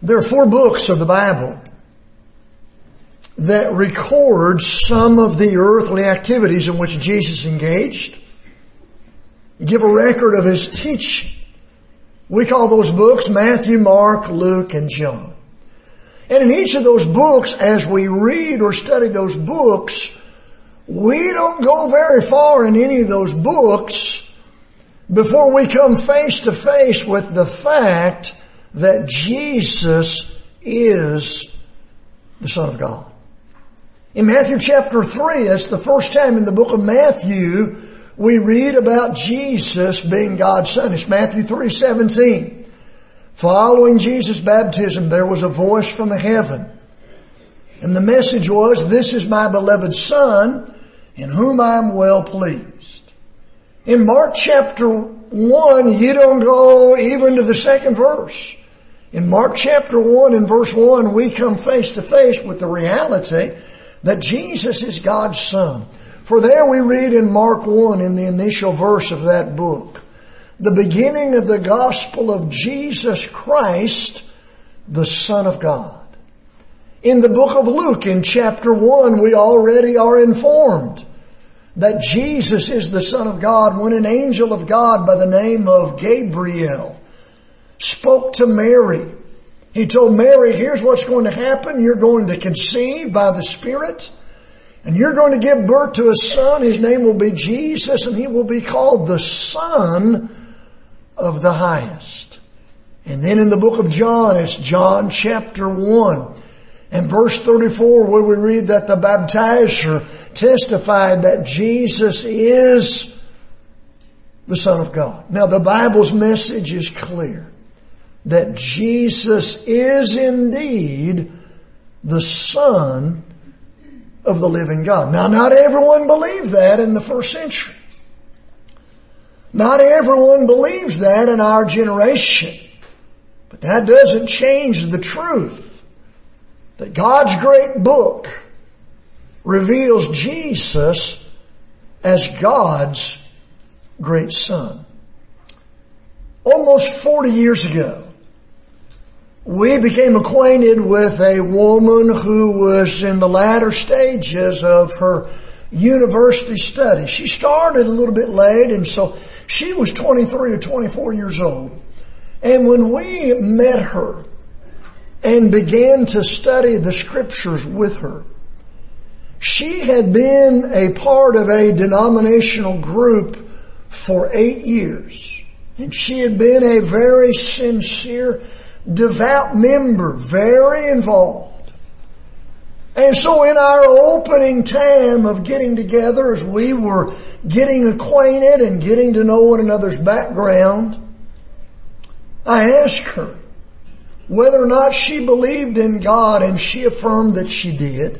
There are 4 books of the Bible that record some of the earthly activities in which Jesus engaged, give a record of His teaching. We call those books Matthew, Mark, Luke, and John. And in each of those books, as we read or study those books, we don't go very far in any of those books before we come face to face with the fact that Jesus is the Son of God. In Matthew chapter 3, that's the first time in the book of Matthew we read about Jesus being God's Son. It's Matthew 3:17. Following Jesus' baptism, there was a voice from heaven. And the message was, "This is my beloved Son, in whom I am well pleased." In Mark chapter 1, you don't go even to the second verse. In Mark chapter 1 and verse 1, we come face to face with the reality that Jesus is God's Son. For there we read in Mark 1, in the initial verse of that book, the beginning of the gospel of Jesus Christ, the Son of God. In the book of Luke, in chapter 1, we already are informed that Jesus is the Son of God when an angel of God by the name of Gabriel spoke to Mary. He told Mary, here's what's going to happen. You're going to conceive by the Spirit, and you're going to give birth to a son. His name will be Jesus, and He will be called the Son of the Highest. And then in the book of John, it's John chapter 1 and verse 34, where we read that the baptizer testified that Jesus is the Son of God. Now the Bible's message is clear, that Jesus is indeed the Son of the living God. Now, not everyone believed that in the first century. Not everyone believes that in our generation. But that doesn't change the truth that God's great book reveals Jesus as God's great Son. Almost 40 years ago, we became acquainted with a woman who was in the latter stages of her university study. She started a little bit late, and so she was 23 or 24 years old. And when we met her and began to study the Scriptures with her, she had been a part of a denominational group for 8 years. And she had been a very sincere, devout member, very involved. And so in our opening time of getting together, as we were getting acquainted and getting to know one another's background, I asked her whether or not she believed in God, and she affirmed that she did.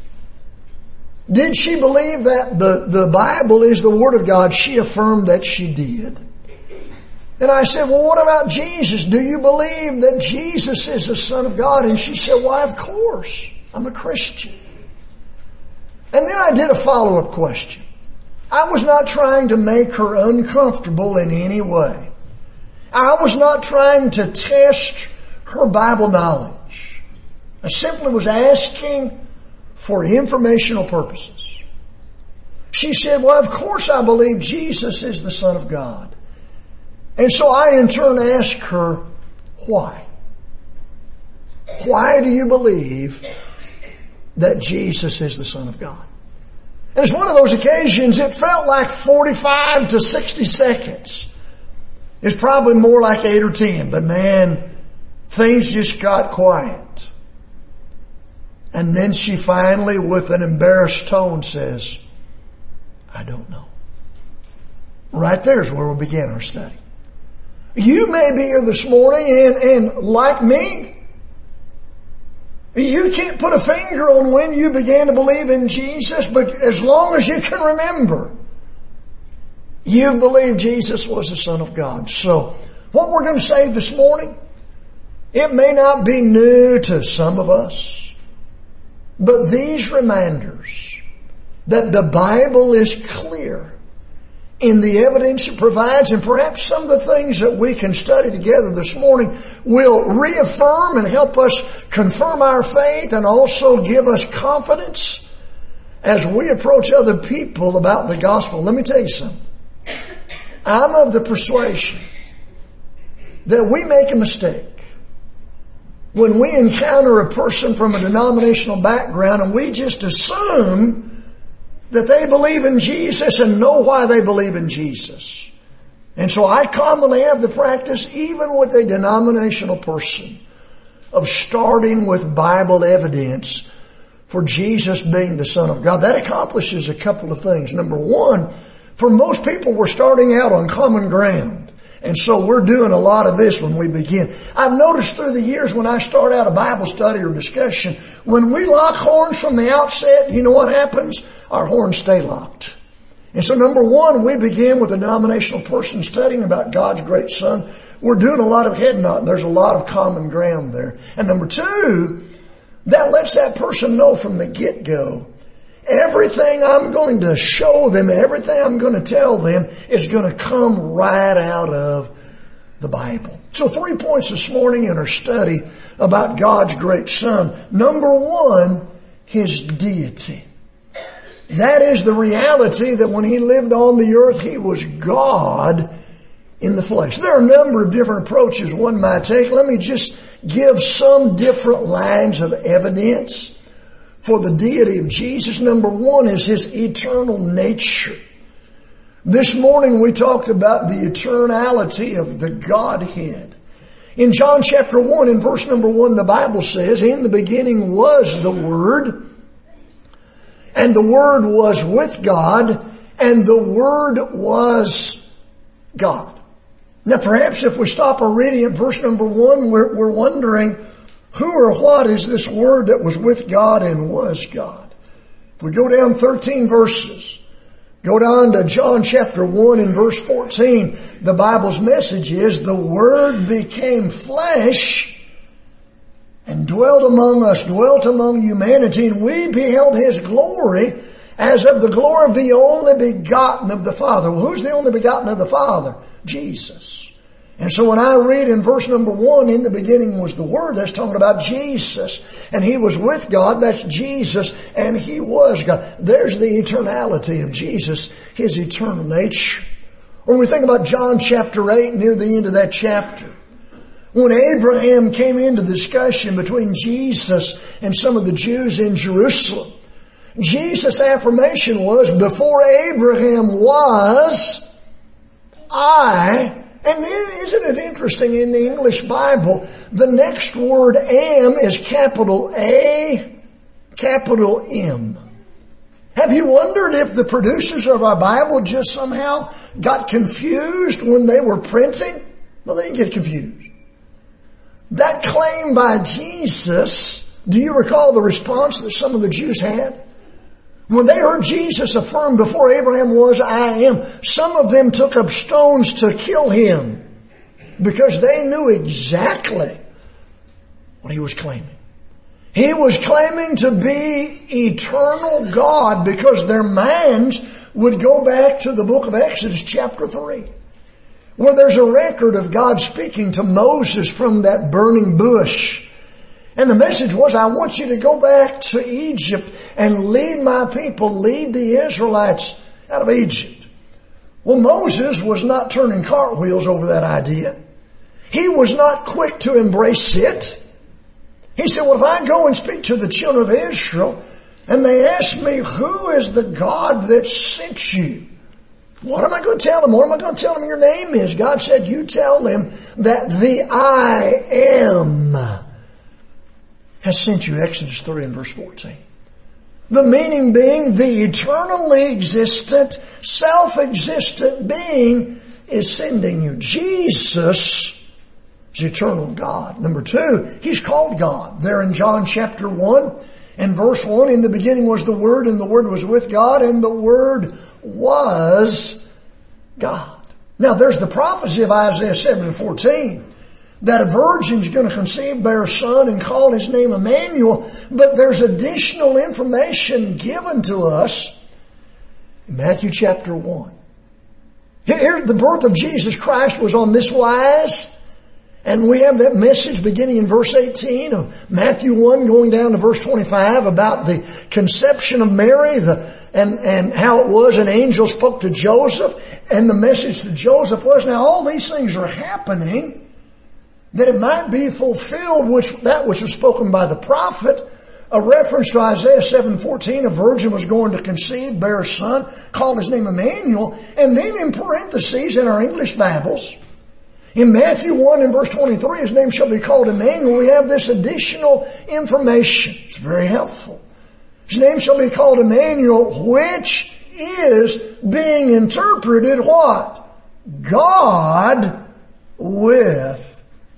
Did she believe that the Bible is the Word of God? She affirmed that she did. And I said, well, what about Jesus? Do you believe that Jesus is the Son of God? And she said, why, of course. I'm a Christian. And then I did a follow-up question. I was not trying to make her uncomfortable in any way. I was not trying to test her Bible knowledge. I simply was asking for informational purposes. She said, well, of course I believe Jesus is the Son of God. And so I in turn asked her, why? Why do you believe that Jesus is the Son of God? And it's one of those occasions, it felt like 45 to 60 seconds. It's probably more like 8 or 10, but man, things just got quiet. And then she finally, with an embarrassed tone, says, I don't know. Right there is where we began our study. You may be here this morning and like me, you can't put a finger on when you began to believe in Jesus, but as long as you can remember, you believe Jesus was the Son of God. So, what we're going to say this morning, it may not be new to some of us, but these reminders that the Bible is clear in the evidence it provides, and perhaps some of the things that we can study together this morning will reaffirm and help us confirm our faith and also give us confidence as we approach other people about the gospel. Let me tell you something. I'm of the persuasion that we make a mistake when we encounter a person from a denominational background and we just assume that they believe in Jesus and know why they believe in Jesus. And so I commonly have the practice, even with a denominational person, of starting with Bible evidence for Jesus being the Son of God. That accomplishes a couple of things. Number one, for most people we're starting out on common ground. And so we're doing a lot of this when we begin. I've noticed through the years when I start out a Bible study or discussion, when we lock horns from the outset, you know what happens? Our horns stay locked. And so number one, we begin with a denominational person studying about God's great Son. We're doing a lot of head nodding. There's a lot of common ground there. And number two, that lets that person know from the get-go, everything I'm going to show them, everything I'm going to tell them is going to come right out of the Bible. So 3 points this morning in our study about God's great Son. Number one, His deity. That is the reality that when He lived on the earth, He was God in the flesh. There are a number of different approaches one might take. Let me just give some different lines of evidence for the deity of Jesus. Number one is His eternal nature. This morning we talked about the eternality of the Godhead. In John chapter 1, in verse number 1, the Bible says, "In the beginning was the Word, and the Word was with God, and the Word was God." Now perhaps if we stop our reading at verse number 1, we're wondering, who or what is this Word that was with God and was God? If we go down 13 verses, go down to John chapter 1 and verse 14, the Bible's message is, "The Word became flesh and dwelt among humanity, and we beheld His glory as of the glory of the only begotten of the Father." Well, who's the only begotten of the Father? Jesus. And so when I read in verse number 1, "In the beginning was the Word," that's talking about Jesus. And He was with God, that's Jesus, and He was God. There's the eternality of Jesus, His eternal nature. When we think about John chapter 8, near the end of that chapter, when Abraham came into the discussion between Jesus and some of the Jews in Jerusalem, Jesus' affirmation was, "Before Abraham was, I." And then, isn't it interesting, in the English Bible, the next word "am" is capital A, capital M. Have you wondered if the producers of our Bible just somehow got confused when they were printing? Well, they didn't get confused. That claim by Jesus, do you recall the response that some of the Jews had? When they heard Jesus affirm, "Before Abraham was, I am," some of them took up stones to kill Him because they knew exactly what He was claiming. He was claiming to be eternal God because their minds would go back to the book of Exodus chapter 3, where there's a record of God speaking to Moses from that burning bush. And the message was, "I want you to go back to Egypt and lead my people, lead the Israelites out of Egypt." Well, Moses was not turning cartwheels over that idea. He was not quick to embrace it. He said, "Well, if I go and speak to the children of Israel and they ask me, 'Who is the God that sent you?' what am I going to tell them? What am I going to tell them your name is?" God said, "You tell them that the I am has sent you." Exodus 3 and verse 14. The meaning being, the eternally existent, self-existent being is sending you. Jesus is eternal God. Number two, He's called God. There in John chapter 1 and verse 1, "In the beginning was the Word, and the Word was with God, and the Word was God." Now there's the prophecy of Isaiah 7 and 14. That a virgin's going to conceive, bear a son, and call His name Emmanuel. But there's additional information given to us in Matthew chapter 1 Here, the birth of Jesus Christ was on this wise. And we have that message beginning in verse 18 of Matthew 1 going down to verse 25 about the conception of Mary and how it was an angel spoke to Joseph. And the message to Joseph was, now all these things are happening that it might be fulfilled that which was spoken by the prophet. A reference to Isaiah 7:14, a virgin was going to conceive, bear a son, call his name Emmanuel. And then in parentheses in our English Bibles, in Matthew 1 and verse 23, his name shall be called Emmanuel. We have this additional information. It's very helpful. His name shall be called Emmanuel, which is being interpreted what? God with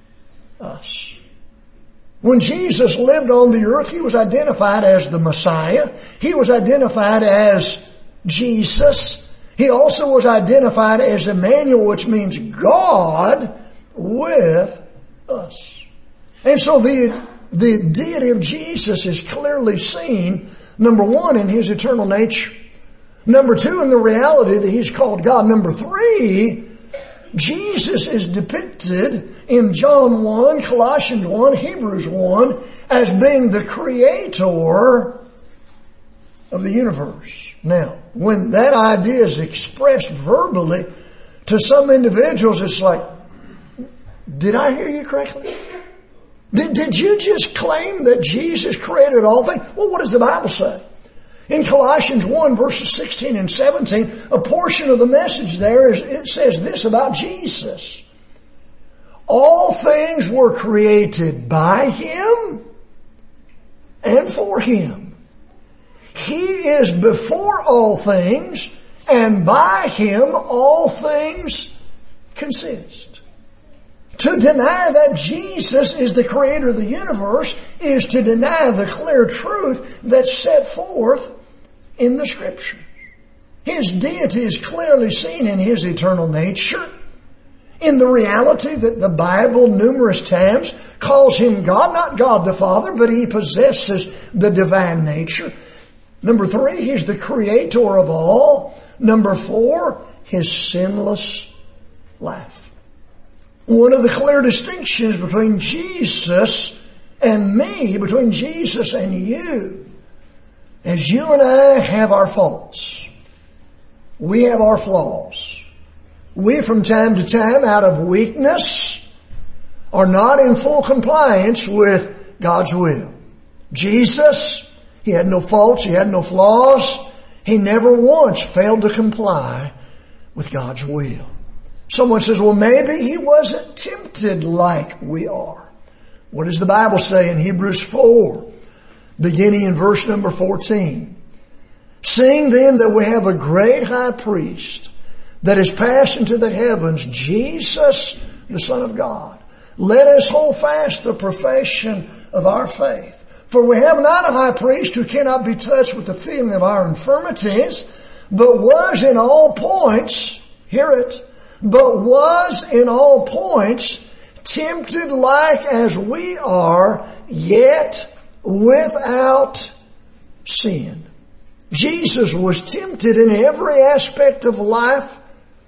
us. When Jesus lived on the earth, He was identified as the Messiah. He was identified as Jesus. He also was identified as Emmanuel, which means God with us. And so the deity of Jesus is clearly seen, number one, in His eternal nature. Number two, in the reality that He's called God. Number three, Jesus is depicted in John 1, Colossians 1, Hebrews 1 as being the creator of the universe. Now, when that idea is expressed verbally to some individuals, it's like, did I hear you correctly? Did you just claim that Jesus created all things? Well, what does the Bible say? In Colossians 1 verses 16 and 17, a portion of the message there it says this about Jesus. All things were created by Him and for Him. He is before all things, and by Him all things consist. To deny that Jesus is the creator of the universe is to deny the clear truth that's set forth in the Scripture. His deity is clearly seen in His eternal nature, in the reality that the Bible numerous times calls Him God, not God the Father, but He possesses the divine nature. Number three, He's the creator of all. Number four, His sinless life. One of the clear distinctions between Jesus and me, between Jesus and you, is you and I have our faults. We have our flaws. We from time to time, out of weakness, are not in full compliance with God's will. Jesus, He had no faults. He had no flaws. He never once failed to comply with God's will. Someone says, well, maybe He wasn't tempted like we are. What does the Bible say in Hebrews 4, beginning in verse number 14? Seeing then that we have a great high priest that is passed into the heavens, Jesus, the Son of God, let us hold fast the profession of our faith. For we have not a high priest who cannot be touched with the feeling of our infirmities, but was in all points, hear it, but was in all points tempted like as we are, yet without sin. Jesus was tempted in every aspect of life.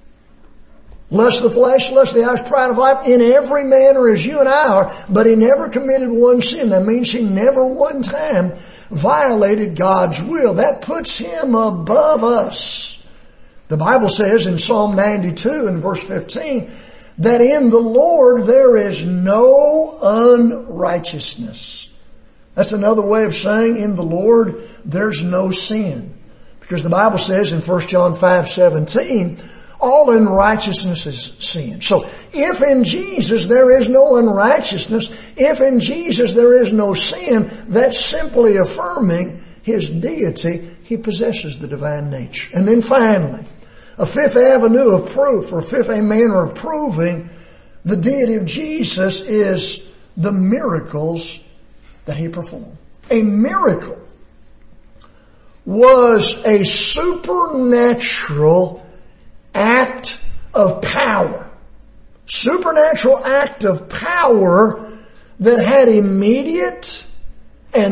Lust of the flesh, lust of the eyes, pride of life, in every manner as you and I are, but He never committed one sin. That means He never one time violated God's will. That puts Him above us. The Bible says in Psalm 92 and verse 15, that in the Lord there is no unrighteousness. That's another way of saying in the Lord there's no sin. Because the Bible says in 1 John 5:17, all unrighteousness is sin. So if in Jesus there is no unrighteousness, if in Jesus there is no sin, that's simply affirming His deity. He possesses the divine nature. And then finally, a fifth avenue of proof, or fifth manner of proving the deity of Jesus is the miracles that He performed. A miracle was a supernatural act of power. Supernatural act of power that had immediate and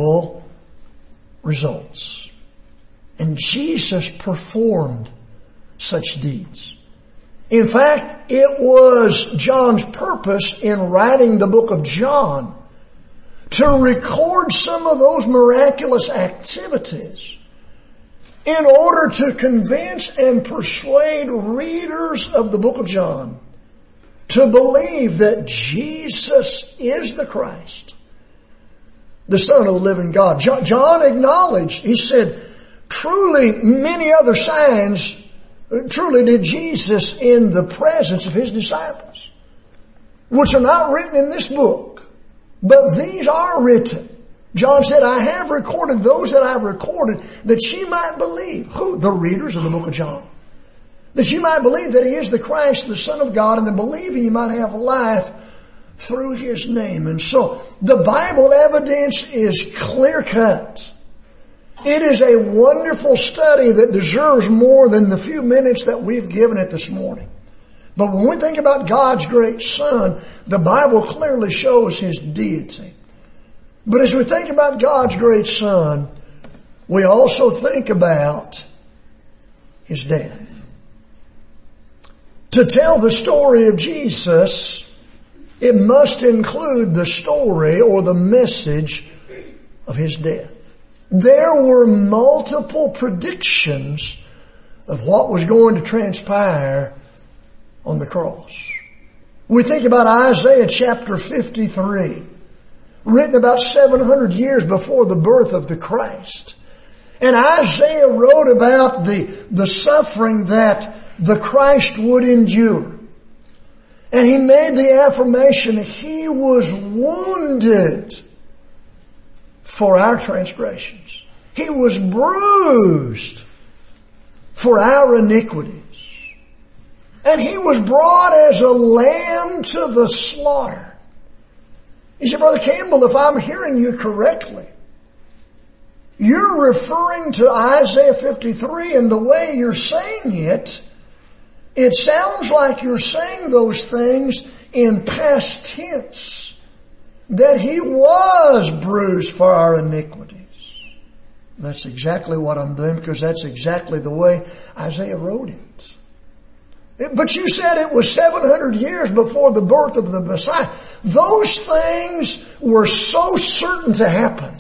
undeniable results. And Jesus performed such deeds. In fact, it was John's purpose in writing the book of John to record some of those miraculous activities in order to convince and persuade readers of the book of John to believe that Jesus is the Christ, the Son of the living God. John acknowledged, he said, truly many other signs truly did Jesus in the presence of His disciples, which are not written in this book, but these are written. John said, I have recorded those that I have recorded, that ye might believe. Who? The readers of the book of John. That ye might believe that He is the Christ, the Son of God, and then believing you might have life through His name. And so the Bible evidence is clear cut. It is a wonderful study that deserves more than the few minutes that we've given it this morning. But when we think about God's great Son, the Bible clearly shows His deity. But as we think about God's great Son, we also think about His death. To tell the story of Jesus, it must include the story or the message of His death. There were multiple predictions of what was going to transpire on the cross. We think about Isaiah chapter 53, written about 700 years before the birth of the Christ. And Isaiah wrote about the suffering that the Christ would endure. And he made the affirmation, He was wounded for our transgressions. He was bruised for our iniquities. And He was brought as a lamb to the slaughter. You say, Brother Campbell, if I'm hearing you correctly, you're referring to Isaiah 53, and the way you're saying it, it sounds like you're saying those things in past tense. That He was bruised for our iniquities. That's exactly what I'm doing, because that's exactly the way Isaiah wrote it. But you said it was 700 years before the birth of the Messiah. Those things were so certain to happen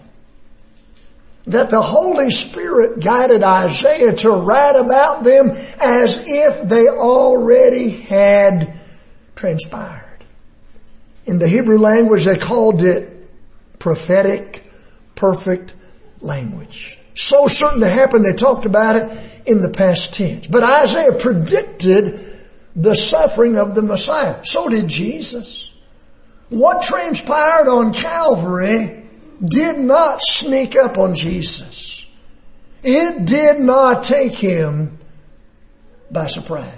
that the Holy Spirit guided Isaiah to write about them as if they already had transpired. In the Hebrew language, they called it prophetic, perfect language. So certain to happen, they talked about it in the past tense. But Isaiah predicted the suffering of the Messiah. So did Jesus. What transpired on Calvary did not sneak up on Jesus. It did not take Him by surprise.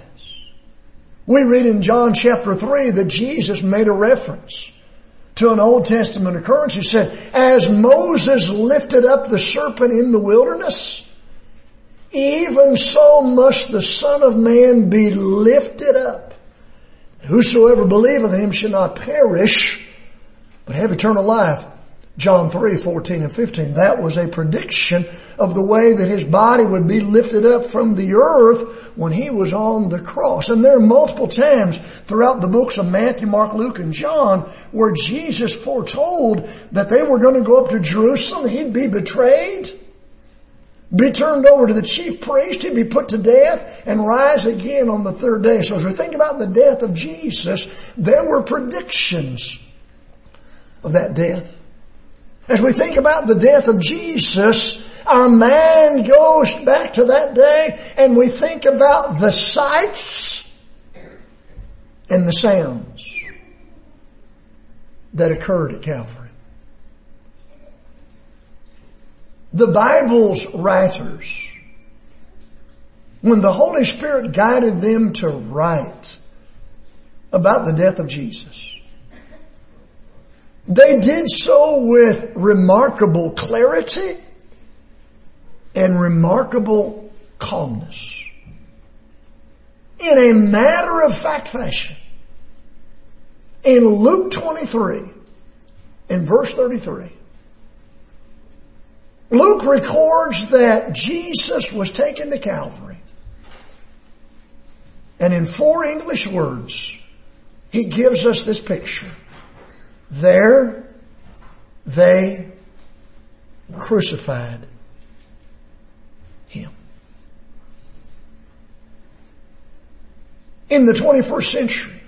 We read in John chapter 3 that Jesus made a reference to an Old Testament occurrence. He said, as Moses lifted up the serpent in the wilderness, even so must the Son of Man be lifted up. Whosoever believeth in Him shall not perish, but have eternal life. John 3:14 and 15. That was a prediction of the way that His body would be lifted up from the earth when He was on the cross. And there are multiple times throughout the books of Matthew, Mark, Luke, and John where Jesus foretold that they were going to go up to Jerusalem. He'd be betrayed, be turned over to the chief priest, He'd be put to death, and rise again on the third day. So as we think about the death of Jesus, there were predictions of that death. As we think about the death of Jesus, our mind goes back to that day and we think about the sights and the sounds that occurred at Calvary. The Bible's writers, when the Holy Spirit guided them to write about the death of Jesus, they did so with remarkable clarity and remarkable calmness. In a matter-of-fact fashion. In Luke 23, in verse 33, Luke records that Jesus was taken to Calvary. And in 4 English words, he gives us this picture. There they crucified him. In the 21st century,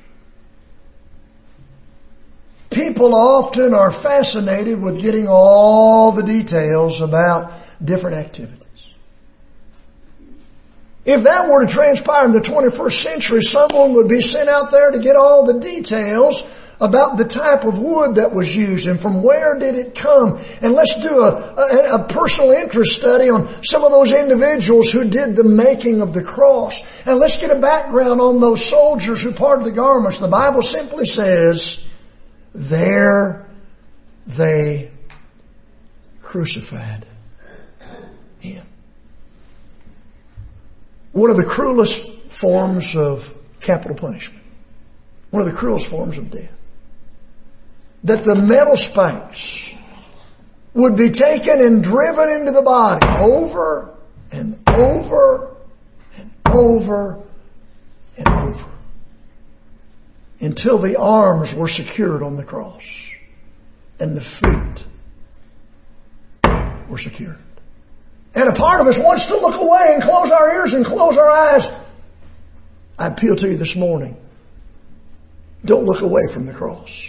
people often are fascinated with getting all the details about different activities. If that were to transpire in the 21st century, someone would be sent out there to get all the details about the type of wood that was used and from where did it come. And let's do a personal interest study on some of those individuals who did the making of the cross. And let's get a background on those soldiers who parted the garments. The Bible simply says, there they crucified him. One of the cruelest forms of capital punishment. One of the cruelest forms of death. That the metal spikes would be taken and driven into the body over and over and over and over until the arms were secured on the cross and the feet were secured. And a part of us wants to look away and close our ears and close our eyes. I appeal to you this morning. Don't look away from the cross.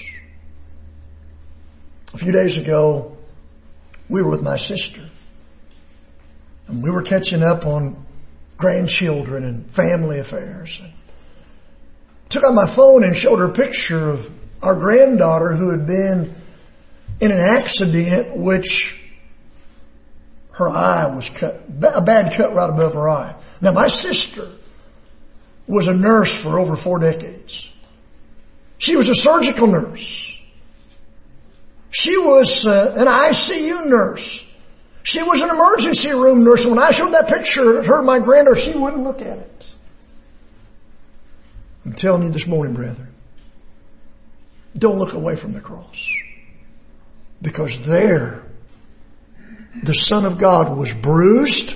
A few days ago, we were with my sister. And we were catching up on grandchildren and family affairs. And took out my phone and showed her a picture of our granddaughter who had been in an accident which her eye was cut, a bad cut right above her eye. Now my sister was a nurse for over 4 decades. She was a surgical nurse. She was an ICU nurse. She was an emergency room nurse. And when I showed that picture of her, my granddaughter, she wouldn't look at it. I'm telling you this morning, brethren, don't look away from the cross. Because there, the Son of God was bruised.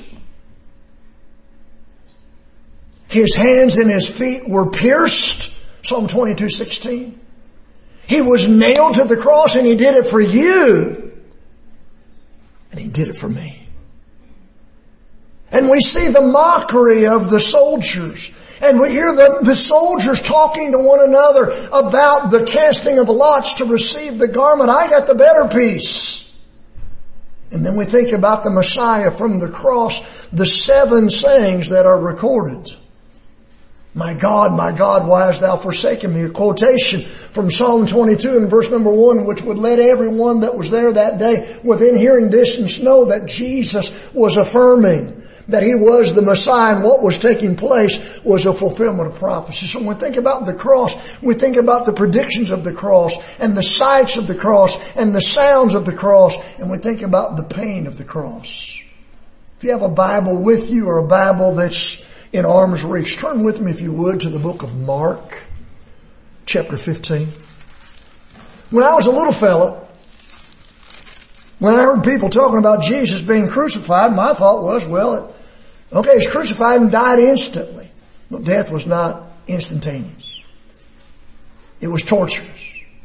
His hands and his feet were pierced. Psalm 22:16. He was nailed to the cross and he did it for you. And he did it for me. And we see the mockery of the soldiers. And we hear the soldiers talking to one another about the casting of lots to receive the garment. I got the better piece. And then we think about the Messiah from the cross, the 7 sayings that are recorded. My God, why hast thou forsaken me? A quotation from Psalm 22 and verse number 1, which would let everyone that was there that day within hearing distance know that Jesus was affirming that he was the Messiah, and what was taking place was a fulfillment of prophecy. So when we think about the cross, we think about the predictions of the cross and the sights of the cross and the sounds of the cross, and we think about the pain of the cross. If you have a Bible with you or a Bible that's in arm's reach, turn with me, if you would, to the book of Mark, chapter 15. When I was a little fella, when I heard people talking about Jesus being crucified, my thought was, well, okay, he's crucified and died instantly. But death was not instantaneous. It was torturous.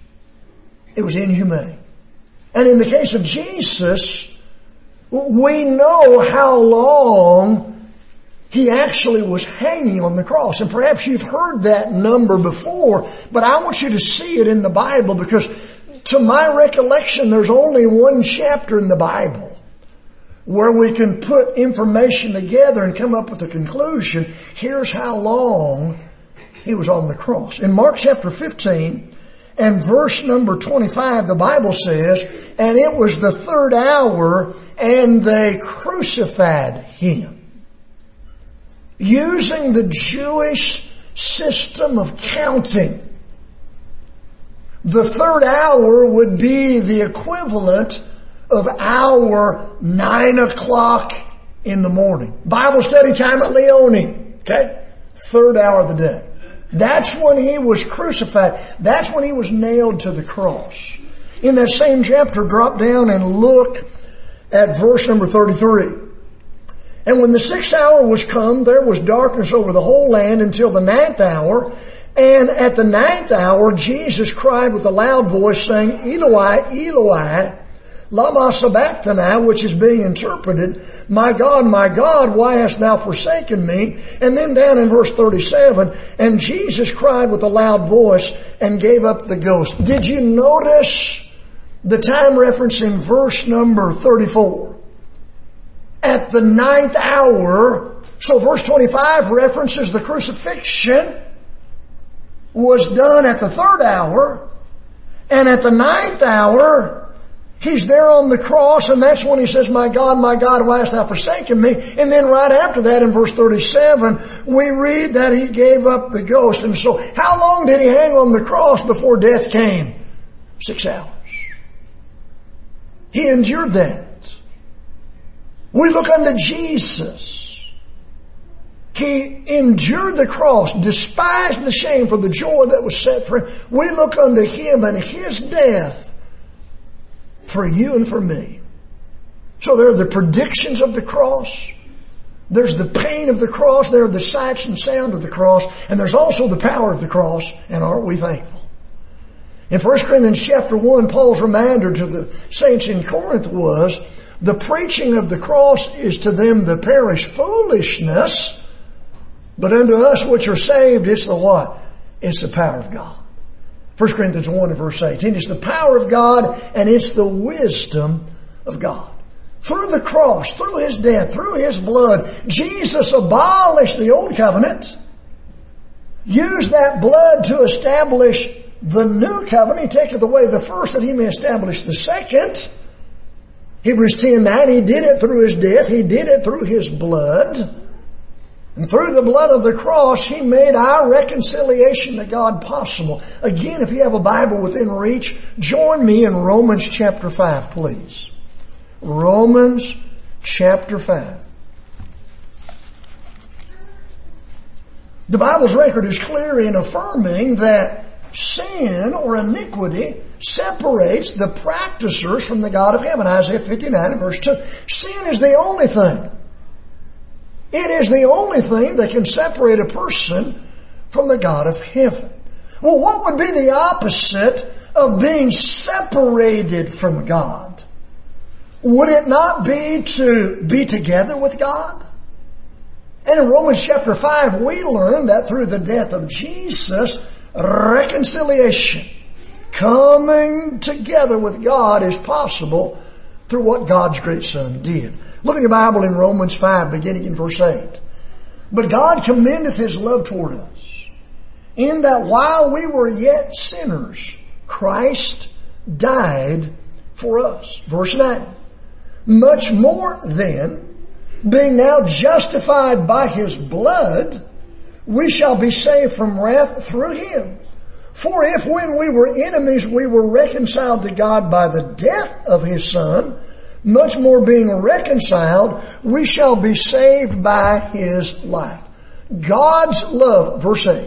It was inhumane. And in the case of Jesus, we know how long he actually was hanging on the cross. And perhaps you've heard that number before, but I want you to see it in the Bible, because to my recollection, there's only one chapter in the Bible where we can put information together and come up with a conclusion. Here's how long he was on the cross. In Mark chapter 15 and verse number 25, the Bible says, and it was the 3rd hour and they crucified him. Using the Jewish system of counting, the 3rd hour would be the equivalent of our 9 o'clock in the morning. Bible study time at Leone. Okay? 3rd hour of the day. That's when he was crucified. That's when he was nailed to the cross. In that same chapter, drop down and look at verse number 33. And when the 6th hour was come, there was darkness over the whole land until the 9th hour. And at the 9th hour, Jesus cried with a loud voice, saying, Eloi, Eloi, lama sabachthani, which is being interpreted, my God, why hast thou forsaken me? And then down in verse 37, and Jesus cried with a loud voice and gave up the ghost. Did you notice the time reference in verse number 34? At the 9th hour. So verse 25 references the crucifixion was done at the 3rd hour. And at the 9th hour, He's there on the cross, and that's when He says, my God, why hast thou forsaken me? And then right after that in verse 37, we read that He gave up the ghost. And so how long did He hang on the cross before death came? 6 hours. He endured that. We look unto Jesus. He endured the cross, despised the shame for the joy that was set for Him. We look unto Him and His death for you and for me. So there are the predictions of the cross. There's the pain of the cross. There are the sights and sound of the cross. And there's also the power of the cross. And aren't we thankful? In 1 Corinthians chapter 1, Paul's reminder to the saints in Corinth was, the preaching of the cross is to them the perish foolishness, but unto us which are saved, it's the what? It's the power of God. 1 Corinthians 1 and verse 18. It's the power of God and it's the wisdom of God. Through the cross, through His death, through His blood, Jesus abolished the old covenant, used that blood to establish the new covenant. He taketh away the first that He may establish the second. Hebrews 10:9, He did it through His death. He did it through His blood. And through the blood of the cross, He made our reconciliation to God possible. Again, if you have a Bible within reach, join me in Romans chapter 5, please. Romans chapter 5. The Bible's record is clear in affirming that sin or iniquity separates the practicers from the God of heaven. Isaiah 59 and verse 2. Sin is the only thing. It is the only thing that can separate a person from the God of heaven. Well, what would be the opposite of being separated from God? Would it not be to be together with God? And in Romans chapter 5, we learn that through the death of Jesus, reconciliation, coming together with God, is possible through what God's great Son did. Look in your Bible in Romans 5, beginning in verse 8. But God commendeth His love toward us, in that while we were yet sinners, Christ died for us. Verse 9. Much more then, being now justified by His blood, we shall be saved from wrath through Him. For if when we were enemies we were reconciled to God by the death of His Son, much more being reconciled, we shall be saved by His life. God's love, verse 8.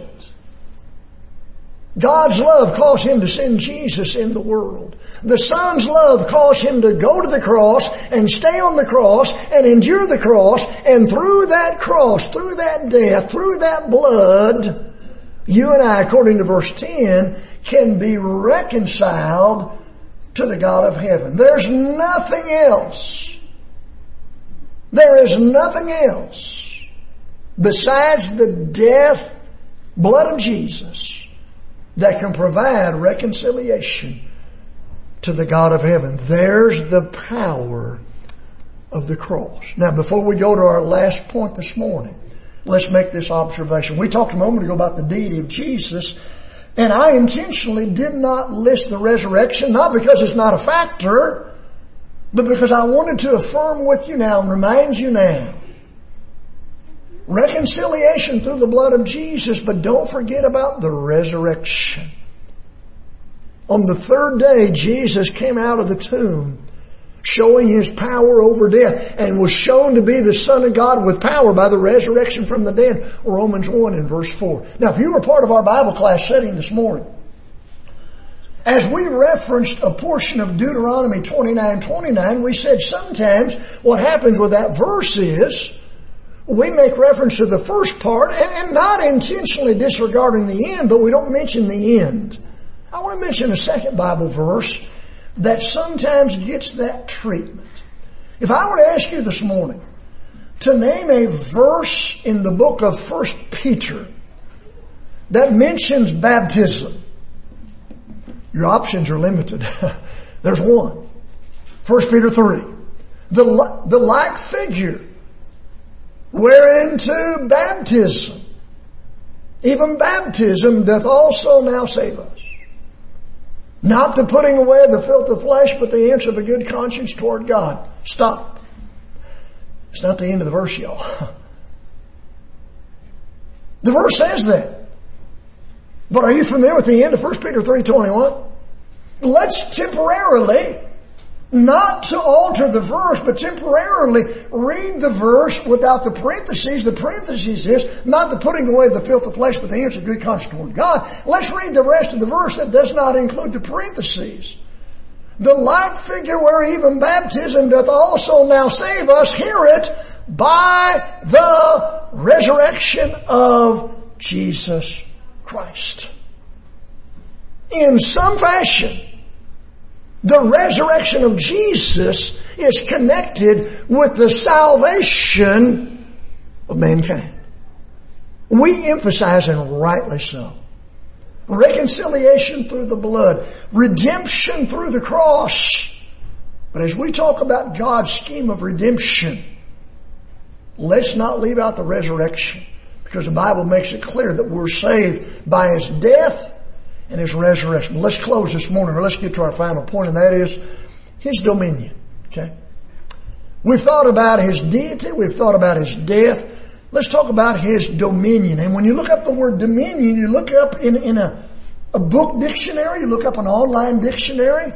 God's love caused Him to send Jesus in the world. The Son's love caused Him to go to the cross and stay on the cross and endure the cross. And through that cross, through that death, through that blood, you and I, according to verse 10, can be reconciled to the God of heaven. There's nothing else. There is nothing else besides the death, blood of Jesus that can provide reconciliation to the God of heaven. There's the power of the cross. Now, before we go to our last point this morning, let's make this observation. We talked a moment ago about the deity of Jesus, and I intentionally did not list the resurrection, not because it's not a factor, but because I wanted to affirm with you now and remind you now. Reconciliation through the blood of Jesus, but don't forget about the resurrection. On the third day, Jesus came out of the tomb, showing His power over death, and was shown to be the Son of God with power by the resurrection from the dead. Romans 1 and verse 4. Now, if you were part of our Bible class setting this morning, as we referenced a portion of Deuteronomy 29:29, we said sometimes what happens with that verse is we make reference to the first part and not intentionally disregarding the end, but we don't mention the end. I want to mention a second Bible verse that sometimes gets that treatment. If I were to ask you this morning to name a verse in the book of 1 Peter that mentions baptism, your options are limited. There's one. 1 Peter 3. The like figure whereunto baptism, even baptism doth also now save us. Not the putting away the filth of flesh, but the answer of a good conscience toward God. Stop. It's not the end of the verse, y'all. The verse says that. But are you familiar with the end of 1 Peter 3:21? Let's temporarily, not to alter the verse, but temporarily read the verse without the parentheses. The parentheses is not the putting away the filth of flesh, but the answer of good conscience toward God. Let's read the rest of the verse that does not include the parentheses. The like figure where even baptism doth also now save us, hear it, by the resurrection of Jesus Christ. In some fashion, the resurrection of Jesus is connected with the salvation of mankind. We emphasize, and rightly so, reconciliation through the blood, redemption through the cross. But as we talk about God's scheme of redemption, let's not leave out the resurrection, because the Bible makes it clear that we're saved by His death and His resurrection. Let's close this morning, or let's get to our final point, and that is His dominion. Okay? We've thought about His deity, we've thought about His death. Let's talk about His dominion. And when you look up the word dominion, you look up in a book dictionary, you look up an online dictionary.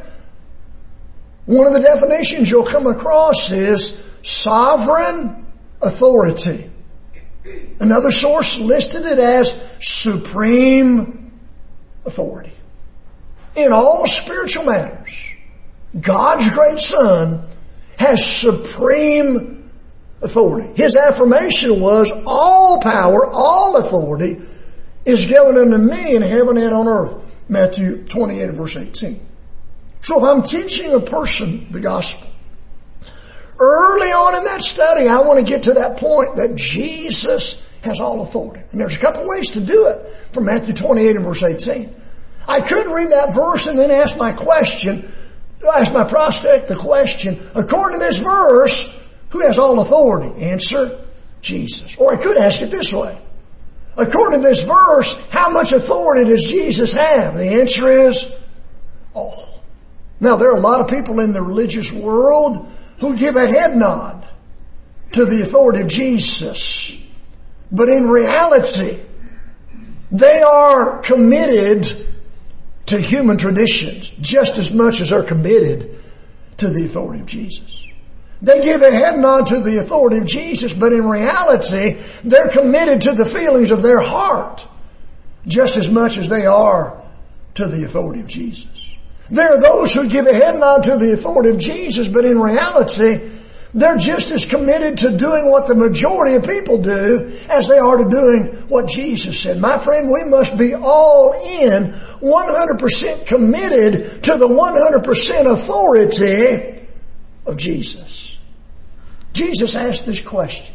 One of the definitions you'll come across is sovereign authority. Another source listed it as supreme authority. In all spiritual matters, God's great Son has supreme authority. His affirmation was, all power, all authority is given unto me in heaven and on earth. Matthew 28 and verse 18. So if I'm teaching a person the gospel, early on in that study, I want to get to that point that Jesus has all authority. And there's a couple ways to do it from Matthew 28 and verse 18. I could read that verse and then ask my prospect the question, according to this verse, who has all authority? Answer, Jesus. Or I could ask it this way. According to this verse, how much authority does Jesus have? The answer is all. Now, there are a lot of people in the religious world who give a head nod to the authority of Jesus. But in reality, they are committed to human traditions just as much as they're committed to the authority of Jesus. They give a head nod to the authority of Jesus, but in reality, they're committed to the feelings of their heart just as much as they are to the authority of Jesus. There are those who give a head nod to the authority of Jesus, but in reality, they're just as committed to doing what the majority of people do as they are to doing what Jesus said. My friend, we must be all in, 100% committed to the 100% authority of Jesus. Jesus asked this question,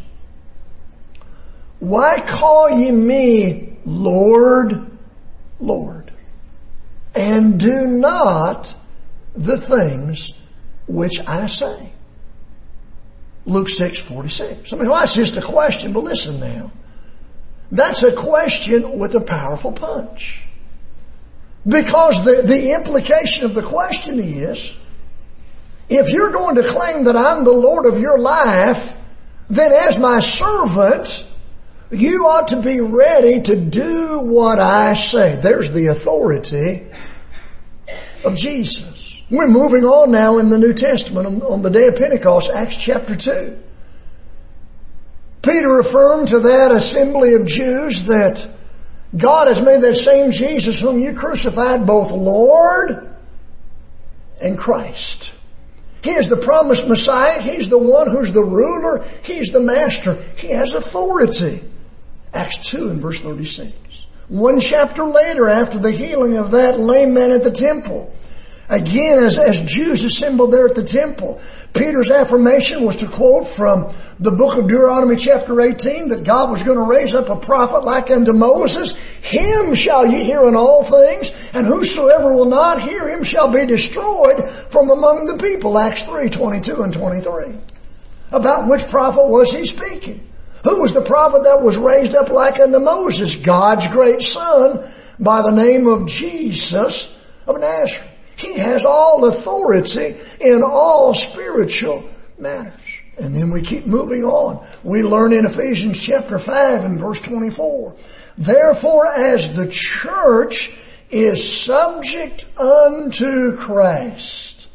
why call ye me Lord, Lord, and do not the things which I say? Luke 6:46. I mean, well, that's just a question, but listen now. That's a question with a powerful punch. Because the implication of the question is, if you're going to claim that I'm the Lord of your life, then as my servant, you ought to be ready to do what I say. There's the authority of Jesus. We're moving on now in the New Testament on the day of Pentecost, Acts chapter 2. Peter affirmed to that assembly of Jews that God has made that same Jesus whom you crucified both Lord and Christ. He is the promised Messiah. He's the one who's the ruler. He's the master. He has authority. Acts 2 and verse 36. One chapter later, after the healing of that lame man at the temple, again, as Jews assembled there at the temple, Peter's affirmation was to quote from the book of Deuteronomy chapter 18 that God was going to raise up a prophet like unto Moses. Him shall ye hear in all things, and whosoever will not hear him shall be destroyed from among the people. Acts 3:22 and 23. About which prophet was he speaking? Who was the prophet that was raised up like unto Moses? God's great son by the name of Jesus of Nazareth. He has all authority in all spiritual matters. And then we keep moving on. We learn in Ephesians chapter 5 and verse 24. Therefore, as the church is subject unto Christ,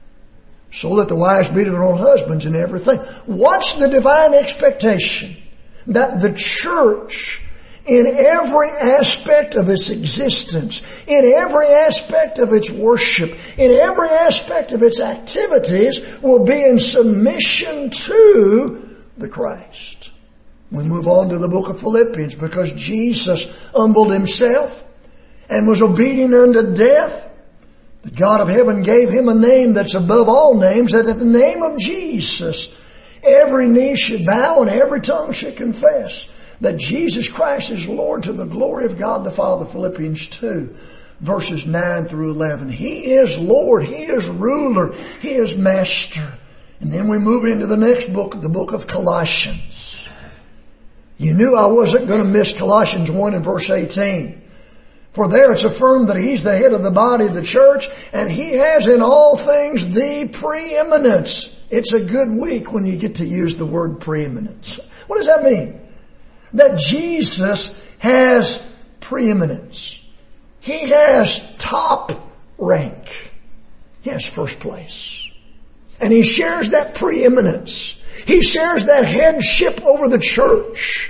so let the wives be to their own husbands in everything. What's the divine expectation? That the church, in every aspect of its existence, in every aspect of its worship, in every aspect of its activities, will be in submission to the Christ. We move on to the book of Philippians, because Jesus humbled himself and was obedient unto death. The God of heaven gave him a name that's above all names, that at the name of Jesus, every knee should bow and every tongue should confess that Jesus Christ is Lord, to the glory of God the Father. Philippians 2, verses 9 through 11. He is Lord. He is ruler. He is master. And then we move into the next book, the book of Colossians. You knew I wasn't going to miss Colossians 1 and verse 18. For there it's affirmed that He's the head of the body of the church, and He has in all things the preeminence. It's a good week when you get to use the word preeminence. What does that mean? That Jesus has preeminence. He has top rank. He has first place. And He shares that preeminence. He shares that headship over the church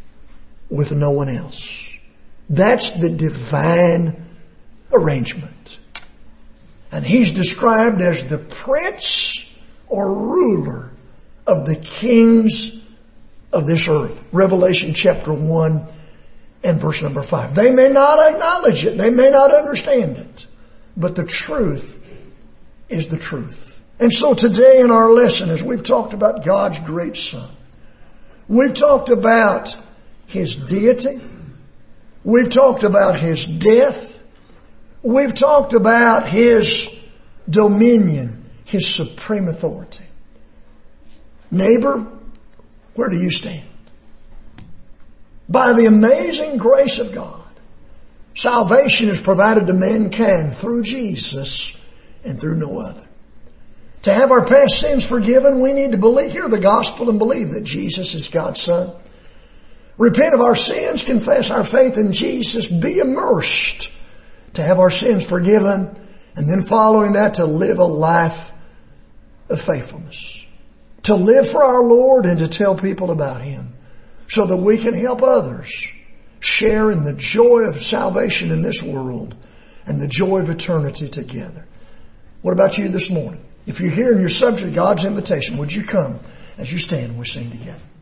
with no one else. That's the divine arrangement. And He's described as the prince or ruler of the kings of this earth. Revelation chapter 1 and verse number 5. They may not acknowledge it. They may not understand it. But the truth is the truth. And so today in our lesson, as we've talked about God's great Son, we've talked about His deity. We've talked about His death. We've talked about His dominion, His supreme authority. Neighbor, where do you stand? By the amazing grace of God, salvation is provided to mankind through Jesus and through no other. To have our past sins forgiven, we need to hear the gospel and believe that Jesus is God's Son. Repent of our sins, confess our faith in Jesus, be immersed to have our sins forgiven, and then following that to live a life of faithfulness. To live for our Lord and to tell people about Him so that we can help others share in the joy of salvation in this world and the joy of eternity together. What about you this morning? If you're here and you're subject to God's invitation, would you come as you stand and we sing together?